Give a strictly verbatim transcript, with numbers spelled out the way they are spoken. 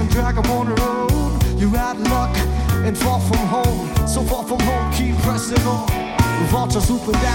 and drag 'em on the road. You're out of luck and far from home, so far from home, keep pressing on. Vultures swooping down.